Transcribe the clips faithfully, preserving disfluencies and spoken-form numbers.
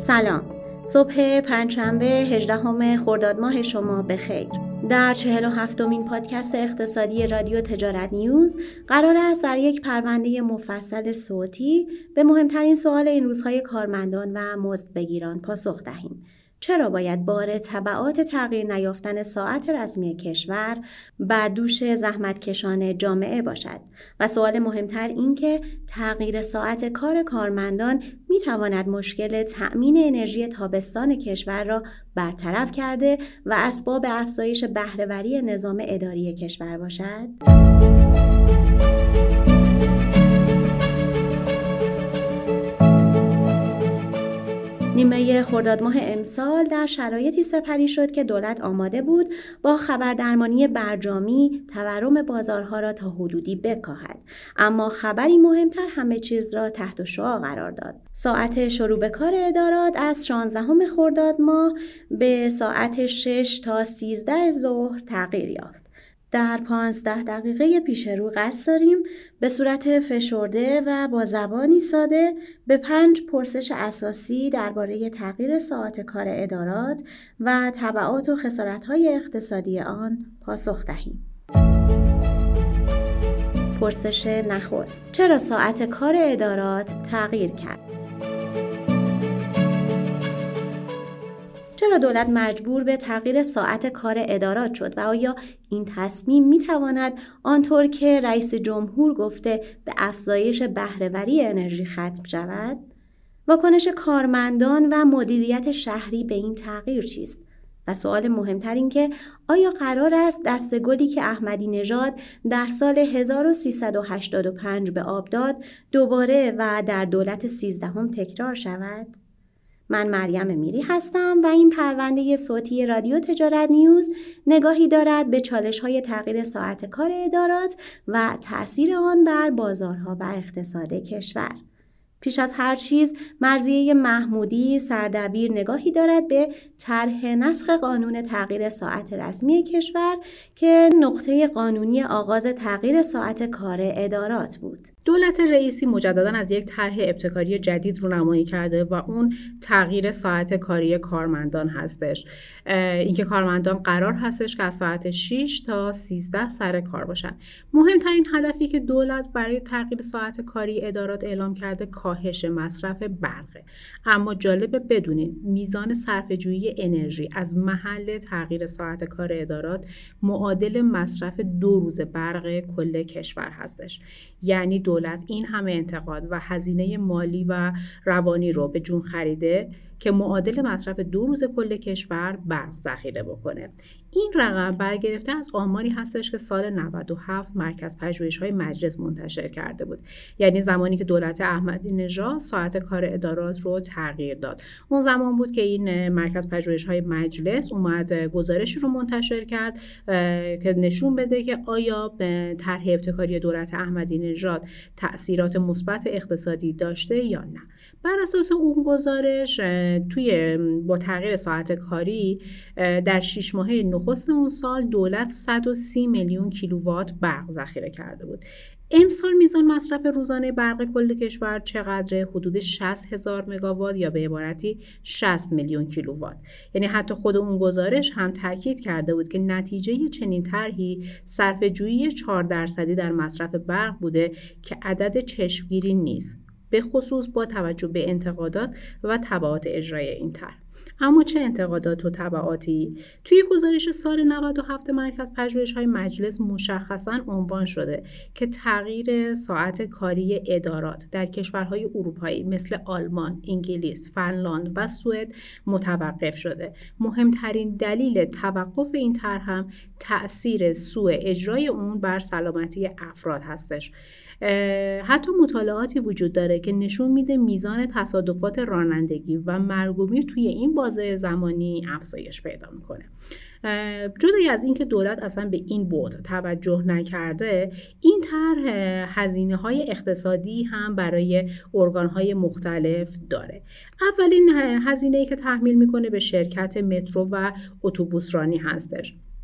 سلام، صبح پنجشنبه هجدهم خرداد ماه شما بخیر. در چهل و هفتمین پادکست اقتصادی رادیو تجارت نیوز قرار است در یک پرونده مفصل صوتی به مهمترین سوال این روزهای کارمندان و مزدبگیران پاسخ دهیم. چرا باید بار تبعات تغییر نیافتن ساعت رسمی کشور بر دوش زحمتکشان جامعه باشد؟ و سوال مهمتر این که تغییر ساعت کار کارمندان می تواند مشکل تأمین انرژی تابستان کشور را برطرف کرده و اسباب افزایش بهره‌وری نظام اداری کشور باشد؟ نیمه خرداد ماه امسال در شرایطی سپری شد که دولت آماده بود با خبردرمانی برجامی تورم بازارها را تا حدودی بکاهد، اما خبری مهمتر همه چیز را تحت شعاع قرار داد. ساعت شروع به کار ادارات از شانزدهم خرداد ماه به ساعت شش تا سیزده ظهر تغییر یافت. در پانزده دقیقه پیش رو قصد داریم به صورت فشرده و با زبانی ساده به پنج پرسش اساسی درباره تغییر ساعت کار ادارات و تبعات و خسارت‌های اقتصادی آن پاسخ دهیم. پرسش نخست: چرا ساعت کار ادارات تغییر کرد؟ چرا دولت مجبور به تغییر ساعت کار ادارات شد و آیا این تصمیم میتواند آنطور که رئیس جمهور گفته به افزایش بهره‌وری انرژی ختم شود؟ واکنش کارمندان و مدیریت شهری به این تغییر چیست؟ و سوال مهمتر این که آیا قرار است دسته‌گلی که احمدی نژاد در سال هزار و سیصد و هشتاد و پنج به آب داد دوباره و در دولت سیزدهم تکرار شود؟ من مریم میری هستم و این پرونده صوتی رادیو تجارت نیوز نگاهی دارد به چالش‌های تغییر ساعت کار ادارات و تأثیر آن بر بازارها و اقتصاد کشور. پیش از هر چیز، مرضیه محمودی سردبیر نگاهی دارد به طرح نسخ قانون تغییر ساعت رسمی کشور که نقطه قانونی آغاز تغییر ساعت کار ادارات بود. دولت رئیسی مجدداً از یک طرح ابتکاری جدید رونمایی کرده و اون تغییر ساعت کاری کارمندان هستش. اینکه کارمندان قرار هستش که از ساعت شش تا سیزده سر کار باشن. مهمترین هدفی که دولت برای تغییر ساعت کاری ادارات اعلام کرده کاهش مصرف برقه. اما جالبه بدونین میزان صرفه‌جویی انرژی از محل تغییر ساعت کار ادارات معادل مصرف دو روز برق کل کشور هستش. یعنی دولت این همه انتقاد و هزینه مالی و روانی رو به جون خریده که معادل مصرف دو روز کل کشور برق ذخیره بکنه. این رقم برگرفته از آماری هستش که سال نود و هفت مرکز پژوهش‌های مجلس منتشر کرده بود. یعنی زمانی که دولت احمدی نژاد ساعت کار ادارات رو تغییر داد. اون زمان بود که این مرکز پژوهش‌های مجلس اومد گزارشی رو منتشر کرد که نشون بده که آیا به طرح ابتکاری دولت احمدی نژاد تأثیرات مثبت اقتصادی داشته یا نه. بر اساس اون گزارش توی با تغییر ساعت کاری در شش ماهه نخست اون سال دولت صد و سی میلیون کیلووات برق ذخیره کرده بود. امسال میزان مصرف روزانه برق کل کشور چقدره؟ حدود شصت هزار مگاوات یا به عبارتی شصت میلیون کیلووات. یعنی حتی خود اون گزارش هم تاکید کرده بود که نتیجه چنین طرحی صرفه‌جویی چهار درصدی در مصرف برق بوده که عدد چشمگیری نیست، به خصوص با توجه به انتقادات و تبعات اجرای این طرح. اما چه انتقادات و تبعاتی؟ توی گزارش سال نود و هفت مرکز پژوهش‌های مجلس مشخصاً عنوان شده که تغییر ساعت کاری ادارات در کشورهای اروپایی مثل آلمان، انگلیس، فنلاند و سوئد متوقف شده. مهمترین دلیل توقف این طرح هم تأثیر سوء اجرای اون بر سلامتی افراد هستش. حتی مطالعاتی وجود داره که نشون میده میزان تصادفات رانندگی و مرگ و میر توی این بازه زمانی افزایش پیدا میکنه. جدای از این که دولت اصلا به این بعد توجه نکرده، این طرح هزینه‌های اقتصادی هم برای ارگان‌های مختلف داره. اولین هزینه‌ای که تحمیل میکنه به شرکت مترو و اتوبوسرانی هستش.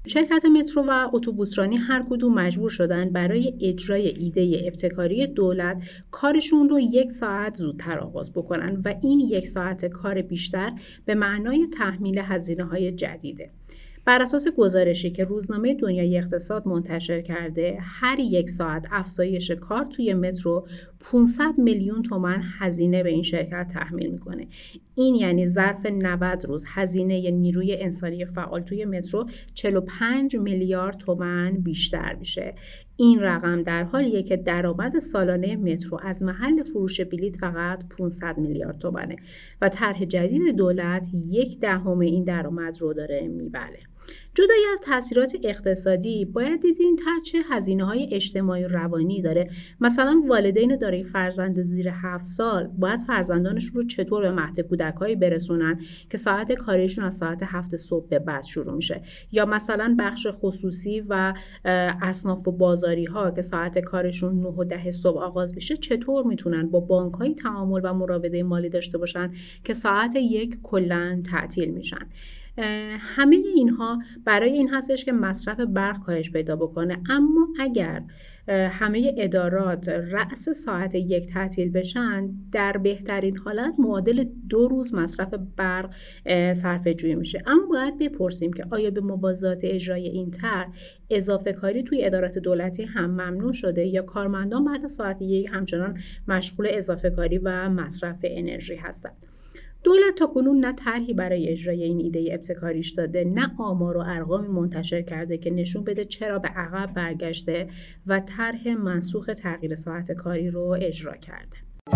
شرکت مترو و اتوبوسرانی هر کدوم مجبور شدن برای اجرای ایده ابتکاری دولت کارشون رو یک ساعت زودتر آغاز بکنن و این یک ساعت کار بیشتر به معنای تحمیل هزینه‌های جدیده. بر اساس گزارشی که روزنامه دنیای اقتصاد منتشر کرده، هر یک ساعت افزایش کار توی مترو پانصد میلیون تومان هزینه به این شرکت تحمیل میکنه. این یعنی ظرف نود روز هزینه نیروی انسانی فعال توی مترو چهل و پنج میلیارد تومان بیشتر میشه. این رقم در حالیه که درآمد سالانه مترو از محل فروش بلیط فقط پانصد میلیارد تومانه و طرح جدید دولت یک دهم این درآمد رو داره میبره. جدای از تاثیرات اقتصادی باید دید این طرح چه هزینه‌های اجتماعی و روانی داره. مثلا والدین دارای فرزند زیر هفت سال باید فرزندانشون رو چطور به مهد کودک‌هایی برسونن که ساعت کاریشون از ساعت هفت صبح به بعد شروع میشه، یا مثلا بخش خصوصی و اصناف و بازاری‌ها که ساعت کارشون نه و ده صبح آغاز میشه چطور میتونن با بانک‌های تعامل و مراوده مالی داشته باشن که ساعت یک کلاً تعطیل میشن. همه اینها برای این هستش که مصرف برق کاهش پیدا بکنه. اما اگر همه ادارات رأس ساعت یک تعطیل بشن، در بهترین حالت معادل دو روز مصرف برق صرفه جویی میشه. اما باید بپرسیم که آیا به موازات اجرای این طرح اضافه کاری توی ادارات دولتی هم ممنوع شده یا کارمندان بعد از ساعت یک همچنان مشغول اضافه کاری و مصرف انرژی هستند؟ دولت تا کنون نه طرحی برای اجرای این ایده ابتکاریش داده، نه آمار و ارقامی منتشر کرده که نشون بده چرا به عقب برگشته و طرح منسوخ تغییر ساعت کاری رو اجرا کرده.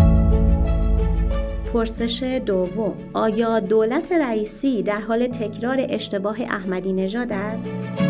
پرسش دوم: آیا دولت رئیسی در حال تکرار اشتباه احمدی نژاد است؟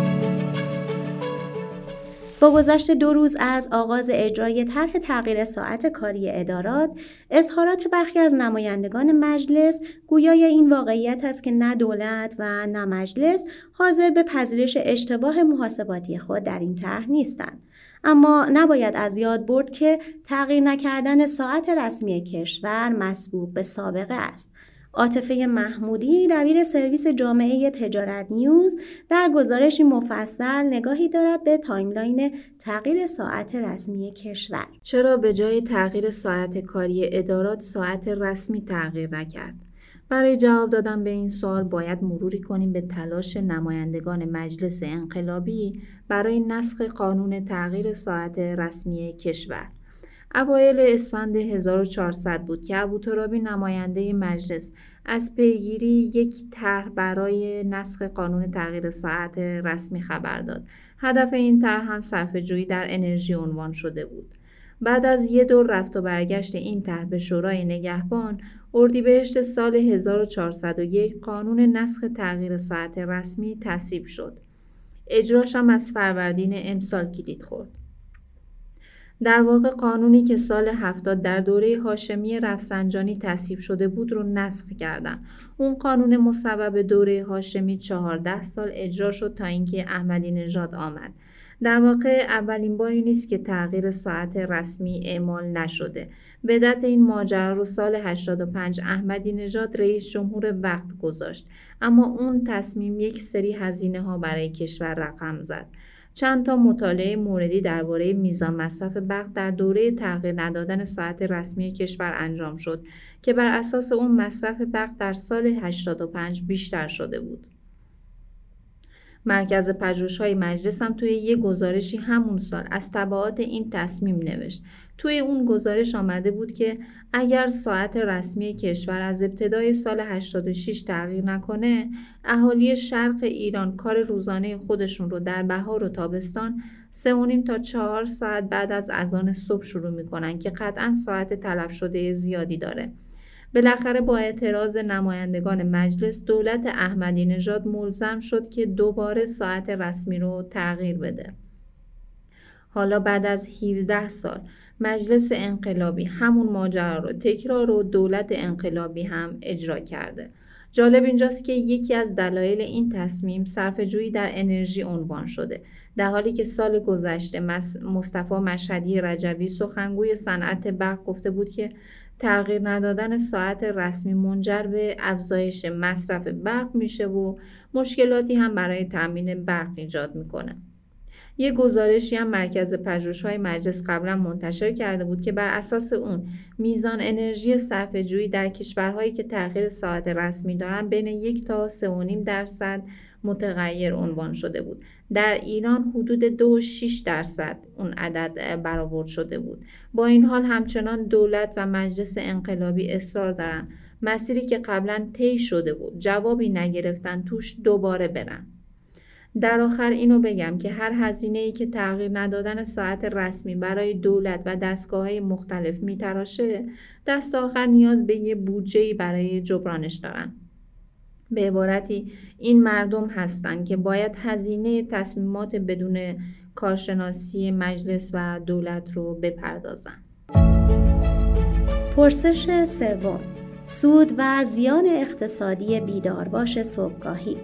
با گذشت دو روز از آغاز اجرای طرح تغییر ساعت کاری ادارات، اظهارات برخی از نمایندگان مجلس گویای این واقعیت است که نه دولت و نه مجلس حاضر به پذیرش اشتباه محاسباتی خود در این طرح نیستند. اما نباید از یاد برد که تغییر نکردن ساعت رسمی کشور مسبوق به سابقه است. عاطفه محمودی، دبیر سرویس جامعه تجارت نیوز، در گزارشی مفصل نگاهی دارد به تایملاین تغییر ساعت رسمی کشور. چرا به جای تغییر ساعت کاری ادارات ساعت رسمی تغییر نکرد؟ برای جواب دادن به این سوال باید مروری کنیم به تلاش نمایندگان مجلس انقلابی برای نسخ قانون تغییر ساعت رسمی کشور. اوایل اسفند هزار و چهارصد بود که ابوترابی نماینده مجلس از پیگیری یک طرح برای نسخ قانون تغییر ساعت رسمی خبر داد. هدف این طرح هم صرفه‌جویی در انرژی عنوان شده بود. بعد از یک دور رفت و برگشت این طرح به شورای نگهبان، اردیبهشت سال هزار و چهارصد و یک قانون نسخ تغییر ساعت رسمی تصویب شد. اجراش هم از فروردین امسال کلید خورد. در واقع قانونی که سال هفتاد در دوره هاشمی رفسنجانی تصویب شده بود رو نسخ کردن. اون قانون مصوب دوره هاشمی چهارده سال اجرا شد تا اینکه احمدی نژاد آمد. در واقع اولین باری نیست که تغییر ساعت رسمی اعمال نشده. بدت این ماجرا رو سال هشتاد و پنج احمدی نژاد رئیس جمهور وقت گذاشت، اما اون تصمیم یک سری هزینه ها برای کشور رقم زد. چند تا مطالعه موردی درباره میزان مصرف برق در دوره تغییر ندادن ساعت رسمی کشور انجام شد که بر اساس اون مصرف برق در سال هشتاد و پنج بیشتر شده بود. مرکز پژوهش‌های مجلس هم توی یه گزارشی همون سال از تبعات این تصمیم نوشت. توی اون گزارش آمده بود که اگر ساعت رسمی کشور از ابتدای سال هشتاد و شش تغییر نکنه، اهالی شرق ایران کار روزانه خودشون رو در بهار و تابستان سه و نیم تا چهار ساعت بعد از اذان صبح شروع میکنن که قطعاً ساعت تلف شده زیادی داره. بالاخره با اعتراض نمایندگان مجلس، دولت احمدی نژاد ملزم شد که دوباره ساعت رسمی رو تغییر بده. حالا بعد از هفده سال مجلس انقلابی همون ماجرا رو تکرار و دولت انقلابی هم اجرا کرده. جالب اینجاست که یکی از دلایل این تصمیم صرفه‌جویی در انرژی عنوان شده، در حالی که سال گذشته مصطفی مشهدی رجوی سخنگوی صنعت برق گفته بود که تغییر ندادن ساعت رسمی منجر به افزایش مصرف برق میشه و مشکلاتی هم برای تامین برق ایجاد میکنه. یه گزارشی هم مرکز پژوهش‌های مجلس قبلا منتشر کرده بود که بر اساس اون میزان انرژی صرفه‌جویی در کشورهایی که تغییر ساعت رسمی دارن بین یک تا سه و نیم درصد متغیر عنوان شده بود. در ایران حدود دو و شش درصد اون عدد برآورد شده بود. با این حال همچنان دولت و مجلس انقلابی اصرار دارن مسیری که قبلا طی شده بود جوابی نگرفتن توش دوباره برن. در آخر اینو بگم که هر هزینه‌ای که تغییر ندادن ساعت رسمی برای دولت و دستگاه‌های مختلف میتراشه، دست آخر نیاز به یه بودجه‌ای برای جبرانش دارن. به عبارتی این مردم هستن که باید هزینه تصمیمات بدون کارشناسی مجلس و دولت رو بپردازن. پرسش سوم، سود و زیان اقتصادی بیدارباش صبحگاهی.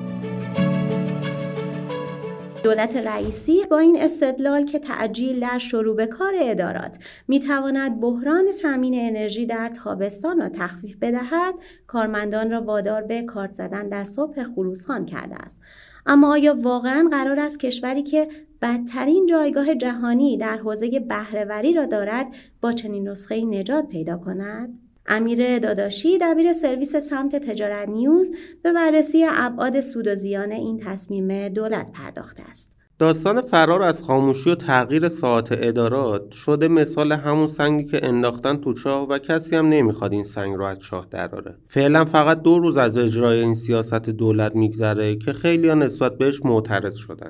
دولت رئیسی با این استدلال که تعجیل در شروع به کار ادارات میتواند بحران تامین انرژی در تابستان را تخفیف بدهد، کارمندان را وادار به کارت زدن در صبح خروسخوان کرده است. اما آیا واقعاً قرار است کشوری که بدترین جایگاه جهانی در حوزه بهره‌وری را دارد با چنین نسخه‌ای نجات پیدا کند؟ امیر داداشی دبیر سرویس سمت تجارت نیوز به بررسی ابعاد سود و زیان این تصمیم دولت پرداخته است. داستان فرار از خاموشی و تغییر ساعات ادارات شده مثال همون سنگی که انداختن تو چاه و کسی هم نمیخواد این سنگ رو از چاه دراره. فعلا فقط دو روز از اجرای این سیاست دولت میگذره که خیلی‌ها نسبت بهش معترض شدن.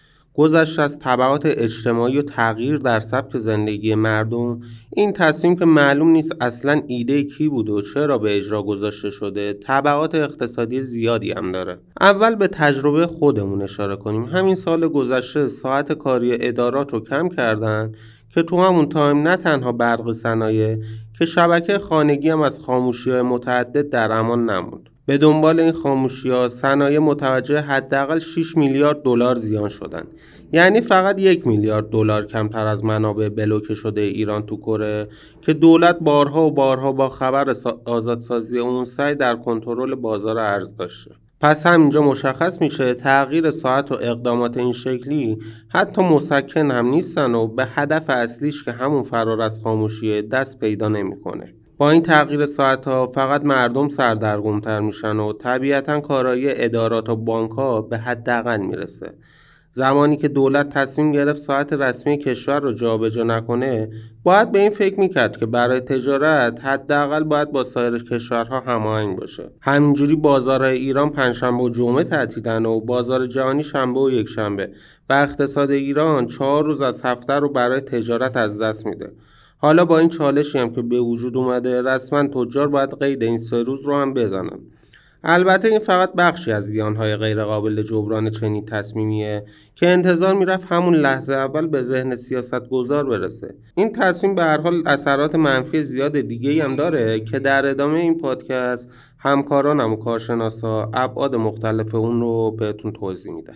گذشته از تبعات اجتماعی و تغییر در سبک زندگی مردم، این تصمیم که معلوم نیست اصلاً ایده کی بوده و چرا به اجرا گذاشته شده، تبعات اقتصادی زیادی هم داره. اول به تجربه خودمون اشاره کنیم. همین سال گذشته ساعت کاری ادارات رو کم کردن که تو همون تایم نه تنها برق صنایع که شبکه خانگی هم از خاموشی‌های متعدد در امان نموند. به دنبال این خاموشی‌ها صنایع متوجه حداقل شش میلیارد دلار زیان شدن. یعنی فقط یک میلیارد دلار کمتر از منابع بلوکه شده ایران تو کره که دولت بارها و بارها با خبر آزادسازی اون سعی در کنترل بازار ارز داشته. پس همینجا مشخص میشه تغییر ساعت و اقدامات این شکلی حتی مسکن هم نیستن و به هدف اصلیش که همون فرار از خاموشیه دست پیدا نمیکنه. با این تغییر ساعت‌ها فقط مردم سردرگم‌تر میشن و طبیعتاً کارایی ادارات و بانک‌ها به حداقل میرسه. زمانی که دولت تصمیم گرفت ساعت رسمی کشور رو جابجا نکنه، باید به این فکر میکرد که برای تجارت حداقل باید با سایر کشورها هماهنگ باشه. همینجوری بازارهای ایران پنجشنبه و جمعه تعطیلن و بازار جهانی شنبه و یکشنبه و اقتصاد ایران چهار روز از هفته رو برای تجارت از دست میده. حالا با این چالشی هم که به وجود اومده، رسما تجار باید قید این سه روز رو هم بزنن. البته این فقط بخشی از زیانهای غیر قابل جبران چنین تصمیمیه که انتظار میرفت همون لحظه اول به ذهن سیاستگزار برسه. این تصمیم به هر حال اثرات منفی زیاد دیگه‌ای هم داره که در ادامه این پادکست همکارانم و کارشناسا ابعاد مختلف اون رو بهتون توضیح میدن.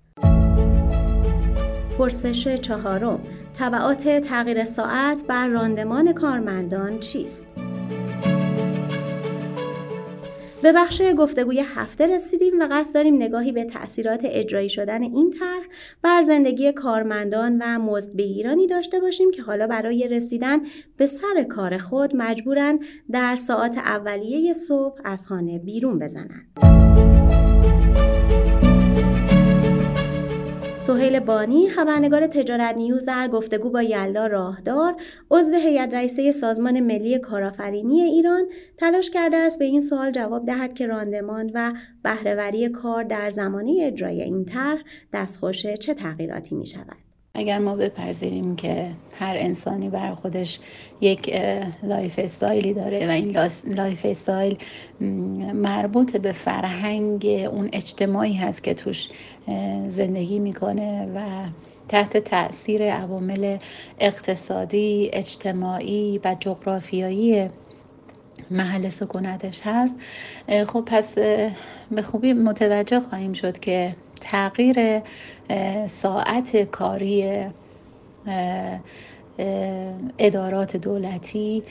پرسش چهارم، تبعات تغییر ساعت بر راندمان کارمندان چیست؟ به بخش گفتگوی هفته رسیدیم و قصد داریم نگاهی به تأثیرات اجرایی شدن این طرح بر زندگی کارمندان و مزدبگیرانی داشته باشیم که حالا برای رسیدن به سر کار خود مجبورند در ساعات اولیه صبح از خانه بیرون بزنند. سهیل بانی، خبرنگار تجارت نیوز، در گفتگو با یلدا راهدار، عضو هیئت رئیسه سازمان ملی کارآفرینی ایران، تلاش کرده است به این سوال جواب دهد که راندمان و بهره‌وری کار در زمانه اجرای این طرح دستخوش چه تغییراتی می شود. اگر ما بپذیریم که هر انسانی برای خودش یک لایف استایلی داره و این لایف استایل مربوط به فرهنگ اون اجتماعی هست که توش زندگی میکنه و تحت تأثیر عوامل اقتصادی، اجتماعی و جغرافیایی محل سکونتش هست. خب پس به خوبی متوجه خواهیم شد که تغییر ساعت کاری ادارات دولتی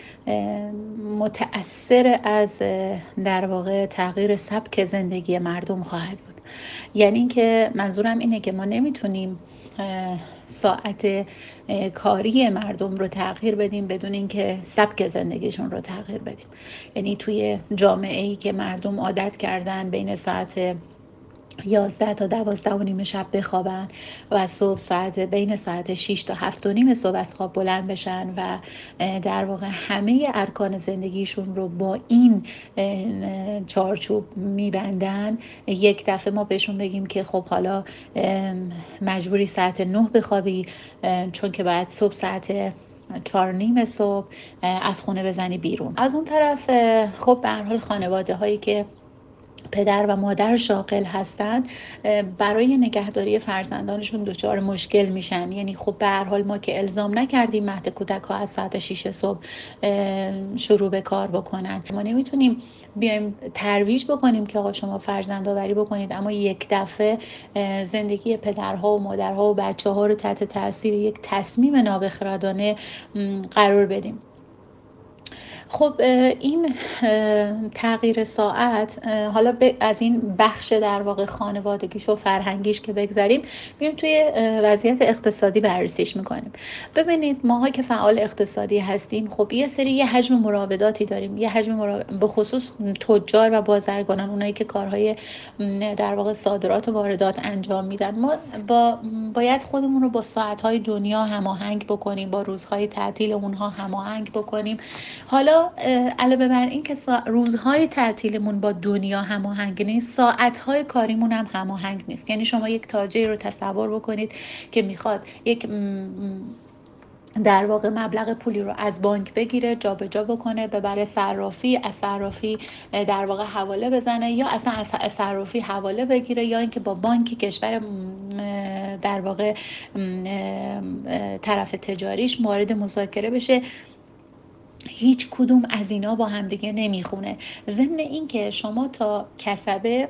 متأثر از در واقع تغییر سبک زندگی مردم خواهد بود. یعنی اینکه منظورم اینه که ما نمیتونیم ساعت کاری مردم رو تغییر بدیم بدون اینکه سبک زندگیشون رو تغییر بدیم. یعنی توی جامعه‌ای که مردم عادت کردن بین ساعت یازده تا دوازده و نیم شب بخوابن و صبح ساعت بین ساعت شش تا هفت و نیم صبح از خواب بلند بشن و در واقع همه ارکان زندگیشون رو با این چارچوب میبندن، یک دفعه ما بهشون بگیم که خب حالا مجبوری ساعت نه بخوابی چون که باید صبح ساعت چهار نیم صبح از خونه بزنی بیرون. از اون طرف خب به هر حال خانواده هایی که پدر و مادر شاغل هستن برای نگهداری فرزندانشون دچار مشکل میشن. یعنی خب به هر حال ما که الزام نکردیم مهد کودک ها از ساعت شش صبح شروع به کار بکنن، ما نمیتونیم بیایم ترویج بکنیم که آقا شما فرزند آوری بکنید اما یک دفعه زندگی پدرها و مادرها و بچه ها رو تحت تاثیر یک تصمیم نابخردانه قرار بدیم. خب این تغییر ساعت، حالا از این بخش در واقع خانوادگیش و فرهنگیش که بگذاریم، میایم توی وضعیت اقتصادی بررسیش میکنیم. ببینید ماها که فعال اقتصادی هستیم، خب یه سری یه حجم مراوداتی داریم، یه حجم مراود... به خصوص تجار و بازرگانان، اونایی که کارهای در واقع صادرات و واردات انجام میدن. ما با باید خودمون رو با ساعتهای دنیا هماهنگ بکنیم، با روزهای تعطیل اونها هماهنگ بکنیم. حالا علاوه بر این که روزهای تعطیلمون با دنیا هماهنگ نیست، ساعتهای کاریمون هم هماهنگ نیست. یعنی شما یک تاجر رو تصور بکنید که میخواد یک در واقع مبلغ پولی رو از بانک بگیره، جابجا بکنه، ببره صرافی، از صرافی در واقع حواله بزنه، یا اصلا از صرافی حواله بگیره، یا اینکه با بانک کشور در واقع طرف تجاریش مورد مذاکره بشه. هیچ کدوم از اینا با هم دیگه نمیخونه. ضمن این که شما تا کسبه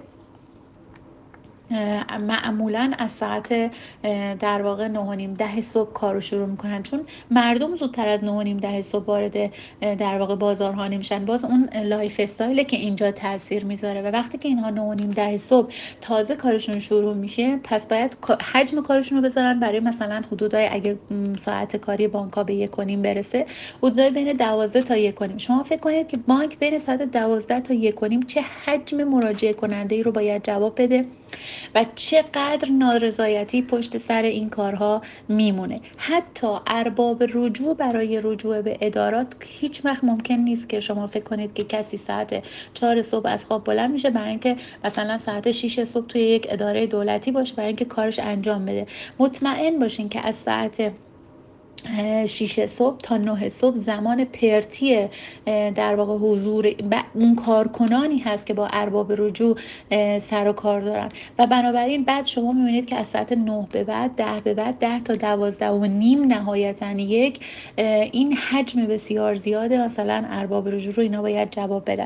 معمولاً از ساعت در واقع نه و نیم ده صبح کارو شروع میکنن، چون مردم زودتر از نه و نیم ده صبح وارد در واقع بازارها نمیشن. باز اون لایف استایل که اینجا تاثیر میذاره و وقتی که اینها نه و نیم ده صبح تازه کارشون شروع میشه، پس باید حجم کارشون رو بذارن برای مثلا حدودای اگه ساعت کاری بانک‌ها به یک و نیم برسه، حدودای بین دوازده تا یک و نیم. شما فکر کنید که بانک بین ساعت دوازده تا یک و نیم چه حجم مراجعه کننده‌ای رو باید جواب بده و چقدر نارضایتی پشت سر این کارها میمونه. حتی ارباب رجوع برای رجوع به ادارات هیچ وقت ممکن نیست که شما فکر کنید که کسی ساعت چهار صبح از خواب بلند میشه برای اینکه مثلا ساعت شش صبح توی یک اداره دولتی باشه برای اینکه کارش انجام بده. مطمئن باشین که از ساعت شش صبح تا نه صبح زمان پرتی در واقع حضور اون کارکنانی هست که با ارباب رجوع سر و کار دارن و بنابراین بعد شما میبینید که از ساعت نه به بعد، ده به بعد، ده تا دوازده و نیم نهایتاً یک، این حجم بسیار زیاده مثلا ارباب رجوع رو اینا باید جواب بدن.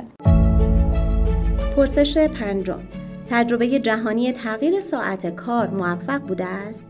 پرسش پنجم: تجربه جهانی تغییر ساعت کار موفق بوده است؟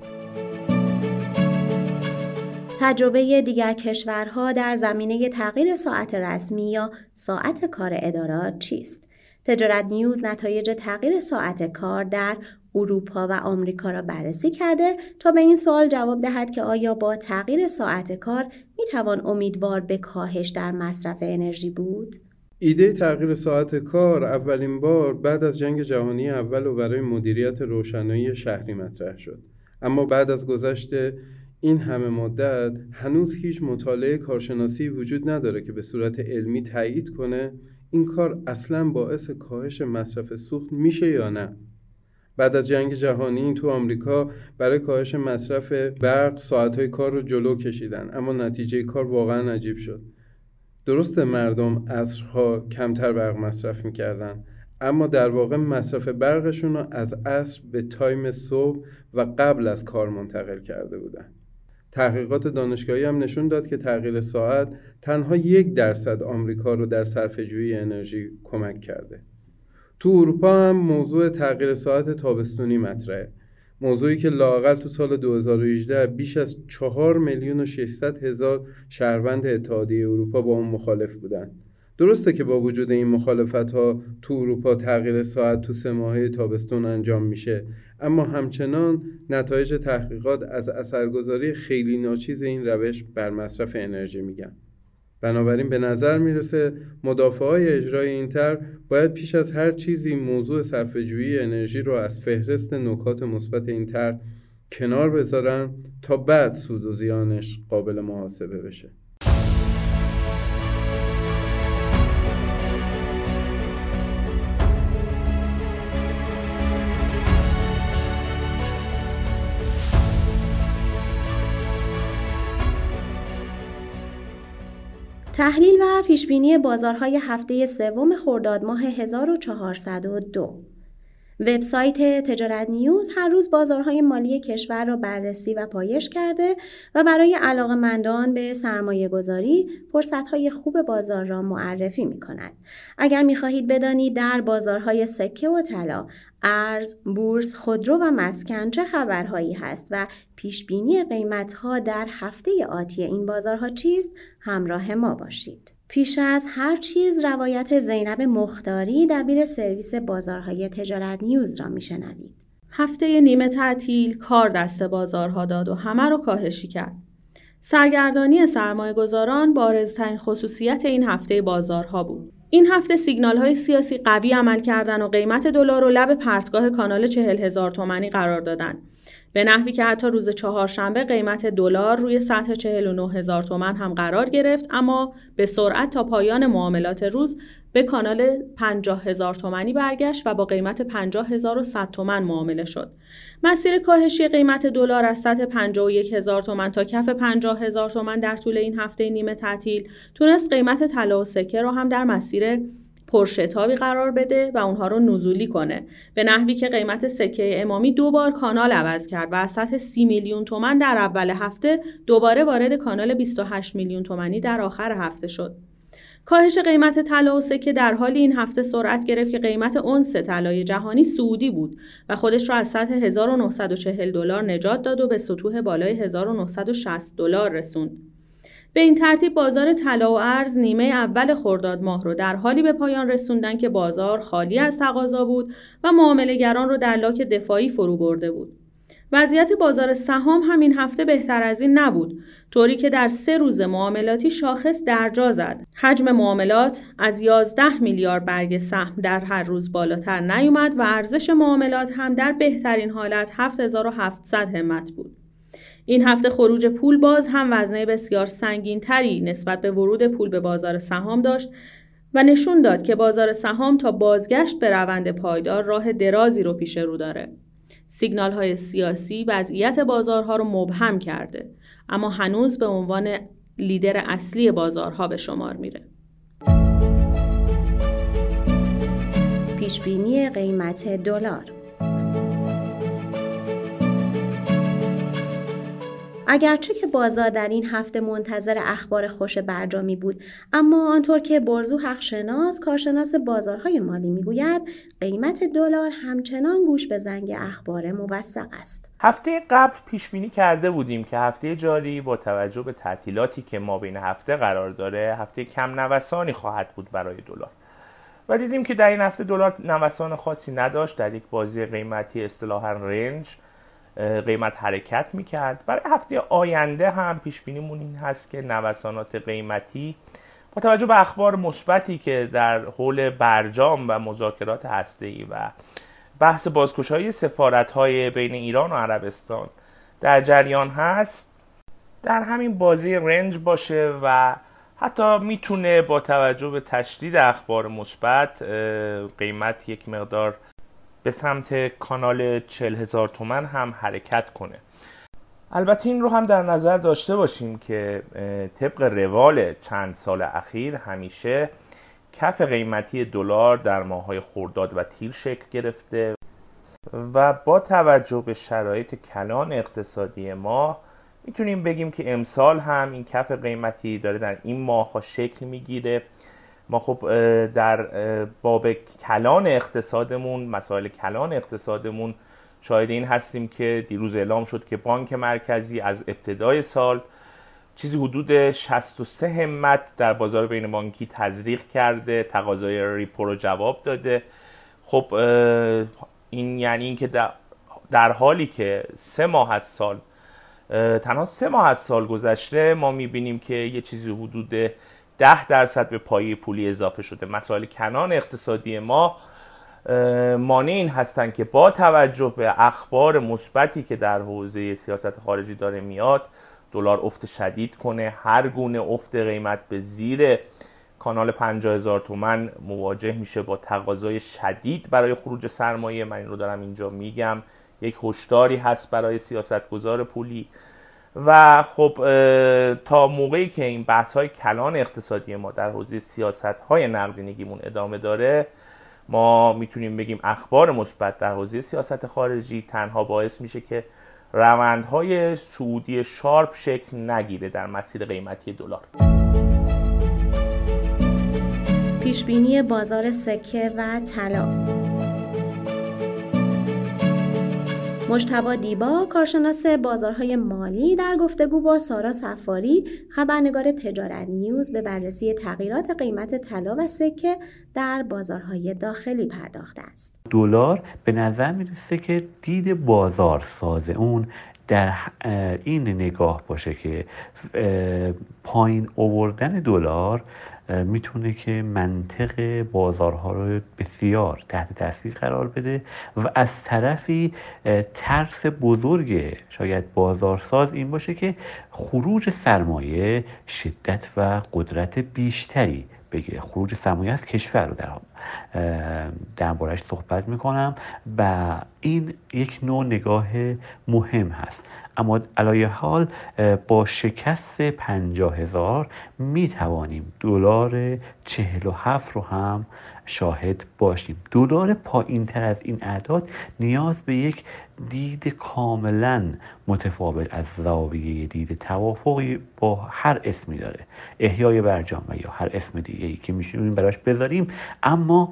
تجربه دیگر کشورها در زمینه تغییر ساعت رسمی یا ساعت کار ادارات چیست؟ تجارت نیوز نتایج تغییر ساعت کار در اروپا و آمریکا را بررسی کرده تا به این سوال جواب دهد که آیا با تغییر ساعت کار میتوان امیدوار به کاهش در مصرف انرژی بود؟ ایده تغییر ساعت کار اولین بار بعد از جنگ جهانی اول و برای مدیریت روشنایی شهری مطرح شد. اما بعد از گذشت این همه مدت هنوز هیچ مطالعه کارشناسی وجود نداره که به صورت علمی تایید کنه این کار اصلاً باعث کاهش مصرف سوخت میشه یا نه. بعد از جنگ جهانی تو آمریکا برای کاهش مصرف برق ساعت‌های کار رو جلو کشیدن، اما نتیجه کار واقعاً عجیب شد. درسته مردم عصرها کمتر برق مصرف میکردن، اما در واقع مصرف برقشون رو از عصر به تایم صبح و قبل از کار منتقل کرده بودن. تحقیقات دانشگاهی هم نشون داد که تغییر ساعت تنها یک درصد آمریکا رو در صرفه‌جویی انرژی کمک کرده. تو اروپا هم موضوع تغییر ساعت تابستونی مطرحه. موضوعی که لااقل تو سال دو هزار و هجده بیش از چهار میلیون و ششصد هزار شهروند اتحادیه اروپا با اون مخالف بودن. درسته که با وجود این مخالفت‌ها تو اروپا تغییر ساعت تو سه ماهه تابستون انجام میشه، اما همچنان نتایج تحقیقات از اثرگذاری خیلی ناچیز این روش بر مصرف انرژی میگن. بنابراین به نظر میرسه مدافعای اجرای این طرح باید پیش از هر چیزی موضوع صرفه‌جویی انرژی رو از فهرست نکات مثبت این طرح کنار بذارن تا بعد سود و زیانش قابل محاسبه بشه. تحلیل و پیشبینی بازارهای هفته سوم خرداد ماه هزار و چهارصد و دو. وبسایت تجارت نیوز هر روز بازارهای مالی کشور را بررسی و پایش کرده و برای علاقه‌مندان به سرمایه‌گذاری فرصت‌های خوب بازار را معرفی می‌کند. اگر می‌خواهید بدانید در بازارهای سکه و طلا، ارز، بورس، خودرو و مسکن چه خبرهایی هست و پیشبینی قیمت‌ها در هفته آتی این بازارها چیست، همراه ما باشید. پیش از هر چیز روایت زینب مختاری دبیر سرویس بازارهای تجارت نیوز را میشنوید. هفته نیمه تعطیل کار دست بازارها داد و همه رو کاهشی کرد. سرگردانی سرمایه‌گذاران بارزترین خصوصیت این هفته بازارها بود. این هفته سیگنال‌های سیاسی قوی عمل کردند و قیمت دلار رو لب پرتگاه کانال چهل هزار تومانی قرار دادند. به نحوی که حتی روز چهارشنبه قیمت دلار روی سطح چهل و نه هزار تومان هم قرار گرفت، اما به سرعت تا پایان معاملات روز به کانال پنجاه هزار تومانی برگشت و با قیمت پنجاه هزار و صد تومان معامله شد. مسیر کاهشی قیمت دلار از سطح پنجاه و یک هزار تومان تا کف پنجاه هزار تومان در طول این هفته نیمه تعطیل تونست قیمت طلا و سکه رو هم در مسیر پرشتابی قرار بده و اونها رو نزولی کنه، به نحوی که قیمت سکه امامی دو بار کانال عوض کرد و از سطح سی میلیون تومان در اول هفته دوباره وارد کانال بیست و هشت میلیون تومانی در آخر هفته شد. کاهش قیمت طلا و سکه در حالی این هفته سرعت گرفت که قیمت اونس طلای جهانی صعودی بود و خودش را از سطح هزار و نهصد و چهل دلار نجات داد و به سطوح بالای هزار و نهصد و شصت دلار رسوند. به این ترتیب بازار طلا و ارز نیمه اول خرداد ماه رو در حالی به پایان رسوندن که بازار خالی از تقاضا بود و معامله‌گران رو در لاک دفاعی فرو برده بود. وضعیت بازار سهام همین هفته بهتر از این نبود، طوری که در سه روز معاملاتی شاخص درجا زد. حجم معاملات از یازده میلیارد برگ سهم در هر روز بالاتر نیومد و ارزش معاملات هم در بهترین حالت هفت هزار و هفتصد همت بود. این هفته خروج پول باز هم وزنه بسیار سنگین تری نسبت به ورود پول به بازار سهام داشت و نشون داد که بازار سهام تا بازگشت به روند پایدار راه درازی رو پیش رو داره. سیگنال های سیاسی وضعیت بازارها رو مبهم کرده، اما هنوز به عنوان لیدر اصلی بازارها به شمار میره. پیشبینی قیمت دلار. اگرچه که بازار در این هفته منتظر اخبار خوش برجامی بود، اما آنطور که برزو حقشناس کارشناس بازارهای مالی میگوید، قیمت دلار همچنان گوش به زنگ اخبار موثق است. هفته قبل پیش بینی کرده بودیم که هفته جاری با توجه به تعطیلاتی که ما بین هفته قرار داره، هفته کم نوسانی خواهد بود برای دلار. و دیدیم که در این هفته دلار نوسان خاصی نداشت، در یک بازی قیمتی اصطلاحاً رنج قیمت حرکت میکرد. برای هفته آینده هم پیش بینیمون این هست که نوسانات قیمتی با توجه به اخبار مثبتی که در حول برجام و مذاکرات هسته‌ای و بحث بازگشایی سفارت‌های بین ایران و عربستان در جریان هست، در همین بازی رنج باشه و حتی میتونه با توجه به تشدید اخبار مثبت قیمت یک مقدار به سمت کانال چهل هزار تومان هم حرکت کنه. البته این رو هم در نظر داشته باشیم که طبق روال چند سال اخیر همیشه کف قیمتی دلار در ماه‌های خرداد و تیر شکل گرفته و با توجه به شرایط کلان اقتصادی ما میتونیم بگیم که امسال هم این کف قیمتی داره در این ماه‌ها شکل میگیره. ما خب در باب کلان اقتصادمون، مسائل کلان اقتصادمون شاهد این هستیم که دیروز اعلام شد که بانک مرکزی از ابتدای سال چیزی حدود شصت و سه همت در بازار بین بانکی تزریق کرده، تقاضای ریپو رو جواب داده. خب این یعنی این که در حالی که سه ماه از سال تنها سه ماه از سال گذشته ما میبینیم که یه چیزی حدود ده درصد به پایه پولی اضافه شده. مسائل کنان اقتصادی ما مانع این هستن که با توجه به اخبار مثبتی که در حوزه سیاست خارجی داره میاد، دلار افت شدید کنه. هر گونه افت قیمت به زیر کانال پنجاه هزار تومان مواجه میشه با تقاضای شدید برای خروج سرمایه. من این رو دارم اینجا میگم، یک هشداری هست برای سیاستگزار پولی. و خب تا موقعی که این بحث‌های کلان اقتصادی ما در حوزه سیاست‌های نقدینگیمون ادامه داره، ما میتونیم بگیم اخبار مثبت در حوزه سیاست خارجی تنها باعث میشه که روندهای صعودی شارپ شکل نگیره در مسیر قیمتی دلار. پیشبینی بازار سکه و طلا. مجتبی دیبا، کارشناس بازارهای مالی، در گفتگو با سارا صفاری، خبرنگار تجارت نیوز، به بررسی تغییرات قیمت طلا و سکه در بازارهای داخلی پرداخته است. دلار به نظر میرسه که دید بازارساز اون در این نگاه باشه که پایین آوردن دلار میتونه که منطق بازارها رو بسیار تحت تاثیر قرار بده و از طرفی ترس بزرگ شاید بازارساز این باشه که خروج سرمایه شدت و قدرت بیشتری بگیره. خروج سرمایه از کشور رو در درباره‌اش صحبت میکنم و این یک نوع نگاه مهم هست. اما علایه حال با شکست پنجاه هزار می توانیم دلار چهل و هفت رو هم شاهد باشیم. دلار پایین تر از این اعداد نیاز به یک دید کاملا متفاوت از زاویه دید توافقی با هر اسمی داره، احیای برجام یا هر اسم دیگه ای که میشونیم براش بذاریم، اما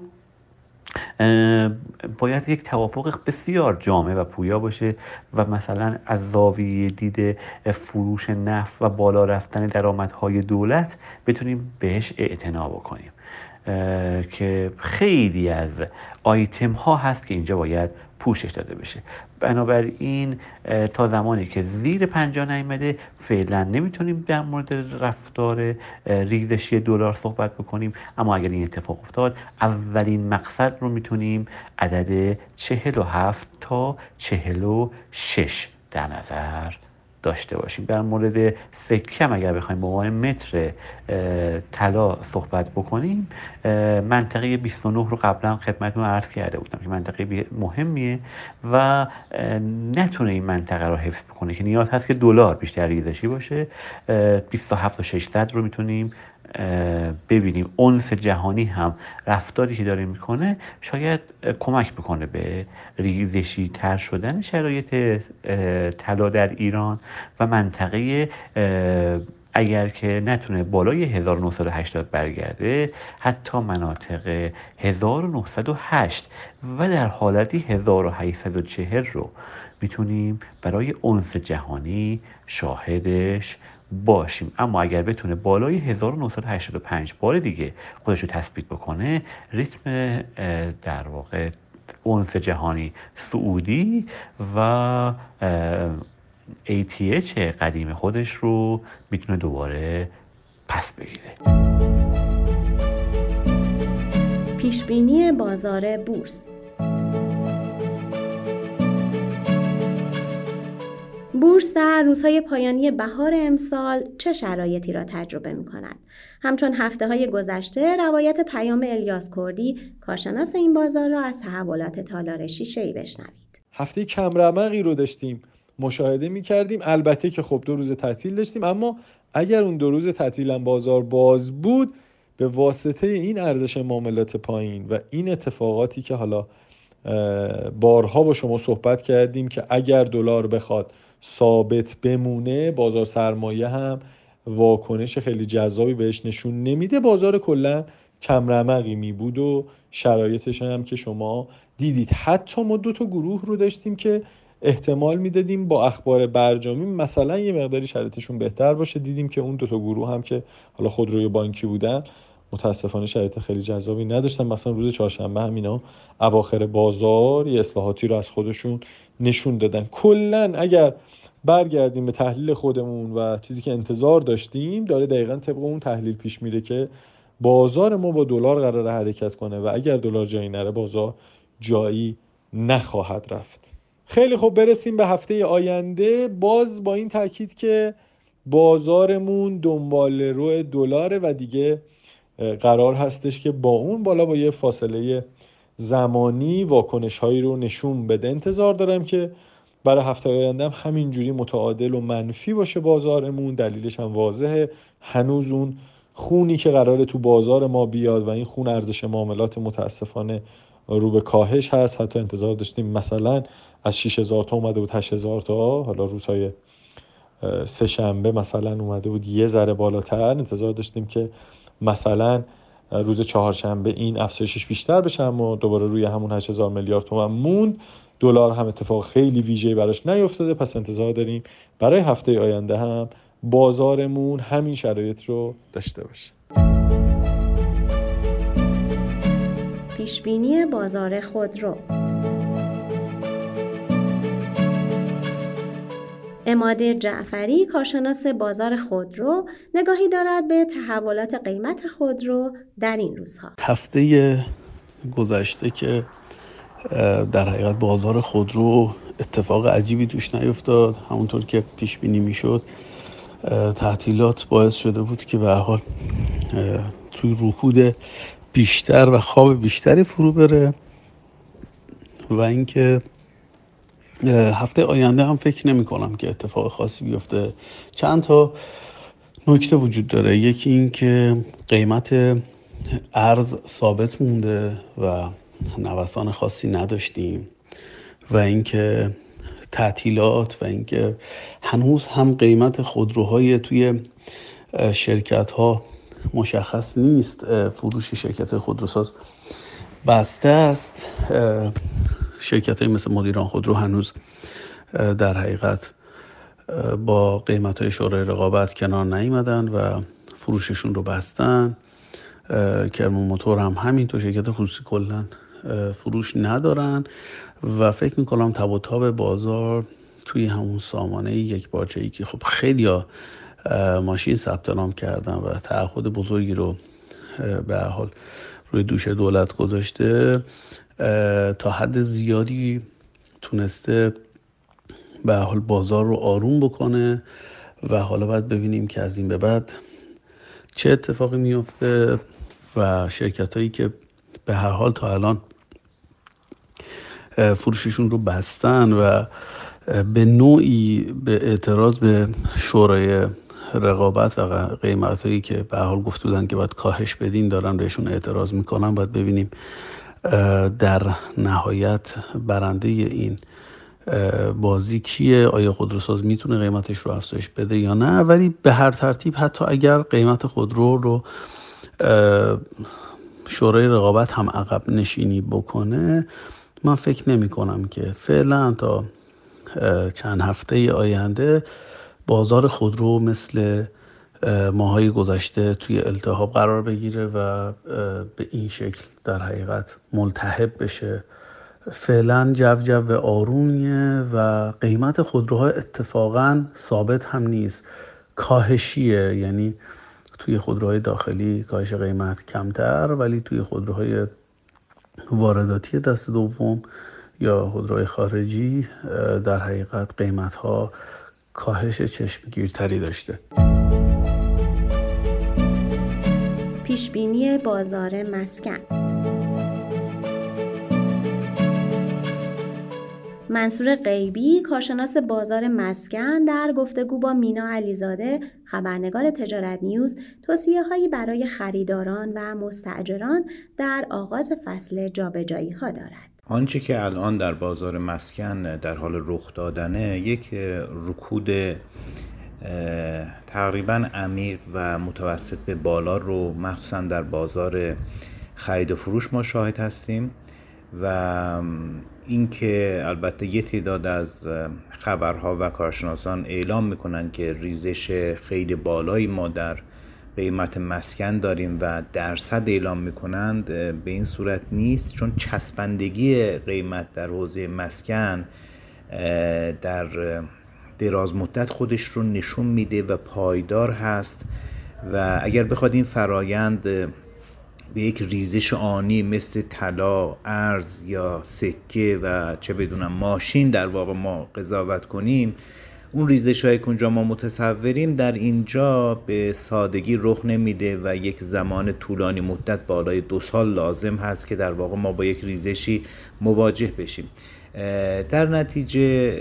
باید یک توافق بسیار جامع و پویا باشه و مثلا از زاویه دید فروش نفت و بالا رفتن درآمدهای دولت بتونیم بهش اعتنا بکنیم که خیلی از آیتم ها هست که اینجا باید پوشش داده بشه. بنابراین تا زمانی که زیر پنجاه نیامده فعلا نمیتونیم در مورد رفتار ریزشی دلار صحبت بکنیم، اما اگر این اتفاق افتاد اولین مقصد رو میتونیم عدد چهل و هفت تا چهل و شش در نظر داشته باشیم. در مورد سکه اگر بخوایم به عنوان متر طلا صحبت بکنیم، منطقه بیست و نه رو قبلا خدمتتون عرض کرده بودم که منطقه مهمیه و نتونه این منطقه رو حفظ بکنه که نیاز هست که دلار بیشتر ریزشی باشه. بیست و هفت و ششصد رو میتونیم ببینیم. اونس جهانی هم رفتاری که داره میکنه شاید کمک بکنه به ریزشی تر شدن شرایط طلا در ایران و منطقه اگر که نتونه بالای هزار و نهصد و هشتاد برگرده، حتی مناطق هزار و نهصد و هشت و در حالتی هزار و هشتصد و چهل رو میتونیم برای اونس جهانی شاهدش باشیم. اما اگر بتونه بالای هزار و نهصد و هشتاد و پنج بار دیگه خودش رو تثبیت بکنه، ریتم در واقع اونس جهانی صعودی و ای تی اچ قدیم خودش رو میتونه دوباره پس بگیره. پیشبینی بازار بورس. بورس در روزهای پایانی بهار امسال چه شرایطی را تجربه می کند؟ همچون هفته های گذشته، روایت پیام الیاس کردی، کارشناس این بازار را از تحولات تالار شیشه‌ای بشنوید. هفته کم رمقی رو داشتیم، مشاهده می کردیم. البته که خب دو روز تعطیل داشتیم، اما اگر اون دو روز تعطیل هم بازار باز بود، به واسطه این ارزش معاملات پایین و این اتفاقاتی که حالا بارها با شما صحبت کردیم که اگر دلار بخواد ثابت بمونه بازار سرمایه هم واکنش خیلی جذابی بهش نشون نمیده. بازار کلا کم رمقی می بود و شرایطش هم که شما دیدید. حتی ما دو تا گروه رو داشتیم که احتمال میدادیم با اخبار برجامی مثلا یه مقداری شرایطشون بهتر باشه. دیدیم که اون دو تا گروه هم که حالا خودروی بانکی بودن متاسفانه شرایط خیلی جذابی نداشتن. مثلا روز چهارشنبه هم اینا اواخر بازار یه اصلاحاتی رو از خودشون نشون دادن. کلا اگر برگردیم به تحلیل خودمون و چیزی که انتظار داشتیم داره دقیقاً طبق اون تحلیل پیش میره که بازار ما با دلار قراره حرکت کنه و اگر دلار جایی نره بازار جایی نخواهد رفت. خیلی خوب، برسیم به هفته آینده. باز با این تاکید که بازارمون دنبال رو دلاره و دیگه قرار هستش که با اون بالا با یه فاصله زمانی واکنش هایی رو نشون بده. انتظار دارم که برای هفته آینده هم همینجوری متعادل و منفی باشه بازارمون. دلیلش هم واضحه، هنوز اون خونی که قراره تو بازار ما بیاد و این خون ارزش معاملات متاسفانه رو به کاهش هست. حتی انتظار داشتیم مثلا از شش هزار تا اومده بود هشت هزار تا، حالا روزهای سه شنبه مثلا اومده بود یه ذره بالاتر. انتظار داشتیم که مثلا روز چهارشنبه این افزایشش بیشتر بشه اما دوباره روی همون هشت هزار میلیارد تومان موند. دلار هم اتفاق خیلی ویژه‌ای براش نیفتاده. پس انتظار داریم برای هفته آینده هم بازارمون همین شرایط رو داشته باشه. پیشبینی بازار خودرو. عماد جعفری، کارشناس بازار خودرو، نگاهی دارد به تحولات قیمت خودرو در این روزها. هفته گذشته که در حقیقت بازار خودرو اتفاق عجیبی توش نیفتاد، همونطور که پیش بینی میشد. تعطیلات باعث شده بود که به هر حال توی رکود بیشتر و خواب بیشتری فرو بره و اینکه هفته آینده هم فکر نمی کنم که اتفاق خاصی بیفته. چند تا نکته وجود داره. یکی این که قیمت ارز ثابت مونده و نوسان خاصی نداشتیم و اینکه تعطیلات و اینکه هنوز هم قیمت خودروهای توی شرکت ها مشخص نیست. فروش شرکت خودروساز بسته است. شرکت های مثل مدیران خودرو هنوز در حقیقت با قیمت های شورای رقابت کنار نیامدن و فروششون رو بستن. کرمان موتور هم همینطور، شرکت خصوصی کلن فروش ندارن و فکر میکنم تب و تاب بازار توی همون سامانه یک پارچه‌ای که خب خیلی ها ماشین ثبت نام کردن و تعهد بزرگی رو به هر حال روی دوش دولت گذاشته، تا حد زیادی تونسته به هر حال بازار رو آروم بکنه و حالا باید ببینیم که از این به بعد چه اتفاقی میفته و شرکت هایی که به هر حال تا الان فروششون رو بستن و به نوعی به اعتراض به شورای رقابت و قیمت هایی که به هر حال گفته بودن که باید کاهش بدین دارن بهشون اعتراض میکنن. باید ببینیم در نهایت برنده این بازی کیه، آیا خودروساز میتونه قیمتش رو افزایش بده یا نه. ولی به هر ترتیب حتی اگر قیمت خودرو رو شورای رقابت هم عقب نشینی بکنه، من فکر نمی کنم که فعلا تا چند هفته آینده بازار خودرو مثل ماهای گذشته توی التهاب قرار بگیره و به این شکل در حقیقت ملتهب بشه. فعلا جو جو آرومیه و قیمت خودروها اتفاقا ثابت هم نیست، کاهشیه. یعنی توی خودروهای داخلی کاهش قیمت کمتر، ولی توی خودروهای وارداتی دست دوم یا خودروهای خارجی در حقیقت قیمت‌ها کاهش چشمگیرتری داشته. پیشبینی بازار مسکن. منصور غیبی، کارشناس بازار مسکن، در گفتگو با مینا علیزاده، خبرنگار تجارت نیوز، توصیه‌هایی برای خریداران و مستاجران در آغاز فصل جابجایی‌ها دارد. آنچه که الان در بازار مسکن در حال رخ دادنه یک رکود تقریبا عمیق و متوسط به بالا رو مخصوصا در بازار خرید و فروش ما شاهد هستیم و اینکه البته یه تعداد از خبرها و کارشناسان اعلام میکنن که ریزش خیلی بالایی ما در قیمت مسکن داریم و درصد اعلام میکنند، به این صورت نیست، چون چسبندگی قیمت در حوزه مسکن در دراز مدت خودش رو نشون میده و پایدار هست و اگر بخواد این فرایند به یک ریزش آنی مثل طلا، ارز یا سکه و چه بدونم ماشین در واقع ما قضاوت کنیم، اون ریزش هایی که اونجا ما متصوریم در اینجا به سادگی رخ نمیده و یک زمان طولانی مدت بالای دو سال لازم هست که در واقع ما با یک ریزشی مواجه بشیم. در نتیجه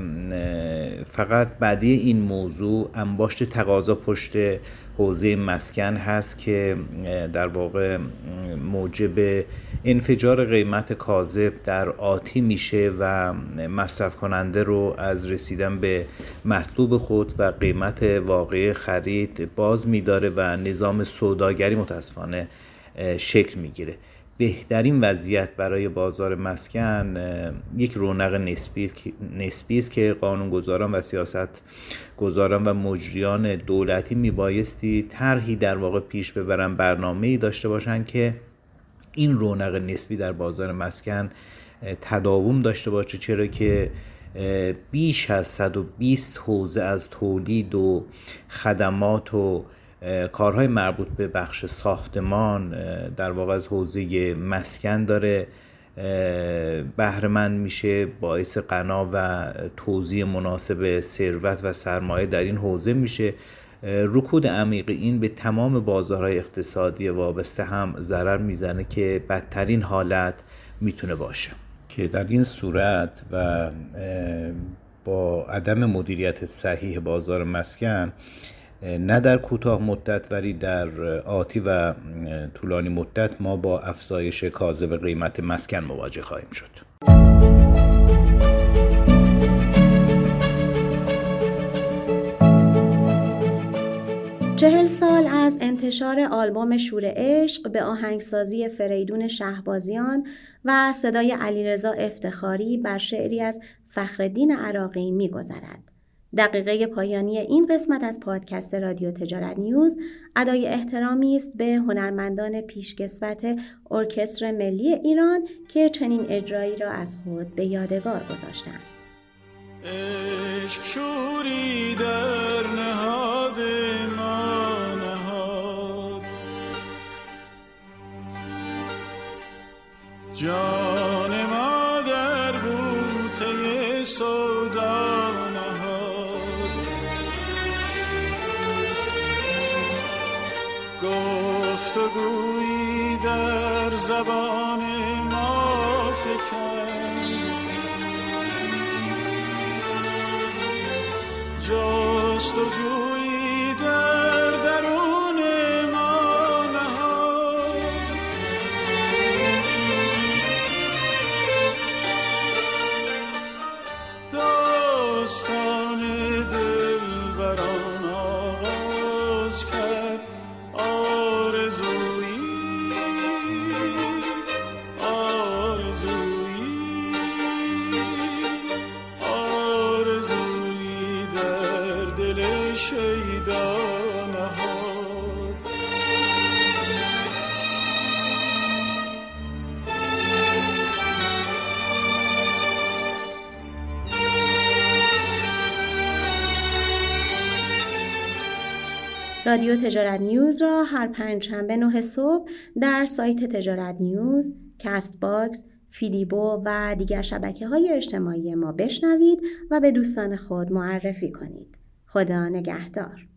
فقط بعدی این موضوع انباشت تقاضا پشت حوزه مسکن هست که در واقع موجب انفجار قیمت کاذب در آتی میشه و مصرف کننده رو از رسیدن به مطلوب خود و قیمت واقعی خرید باز میداره و نظام سوداگری متاسفانه شکل میگیره. بهترین وضعیت برای بازار مسکن یک رونق نسبی نسبی است که قانونگذاران و سیاست گذاران و مجریان دولتی میبایستی طرحی در واقع پیش ببرن، برنامه‌ای داشته باشن که این رونق نسبی در بازار مسکن تداوم داشته باشه، چرا که بیش از صد و بیست حوزه از تولید و خدمات و کارهای مربوط به بخش ساختمان در واقع از حوزه مسکن داره بهره مند میشه، باعث غنا و توزیع مناسب ثروت و سرمایه در این حوزه میشه. رکود عمیق این به تمام بازارهای اقتصادی وابسته هم ضرر میزنه که بدترین حالت میتونه باشه که در این صورت و با عدم مدیریت صحیح بازار مسکن نه در کوتاه مدت ولی در آتی و طولانی مدت ما با افزایش کاذب قیمت مسکن مواجه خواهیم شد. چهل سال از انتشار آلبوم شور عشق به آهنگسازی فریدون شهبازیان و صدای علیرضا افتخاری بر شعری از فخرالدین عراقی می‌گذرد. دقیقه پایانی این قسمت از پادکست رادیو تجارت نیوز ادای احترامی است به هنرمندان پیشکسوت ارکستر ملی ایران که چنین اجرایی را از خود به یادگار گذاشتند. عشق شوری در نهاد ما نهاد، جان ما در بوته سودا گفتگویی در زبان ما فکن، جستجویی در درون ما نهاد، داستان دلبران آغاز کرد، رادیو تجارت نیوز را هر پنجشنبه نه صبح در سایت تجارت نیوز، کست باکس، فیلیبو و دیگر شبکه‌های اجتماعی ما بشنوید و به دوستان خود معرفی کنید. خدا نگهدار.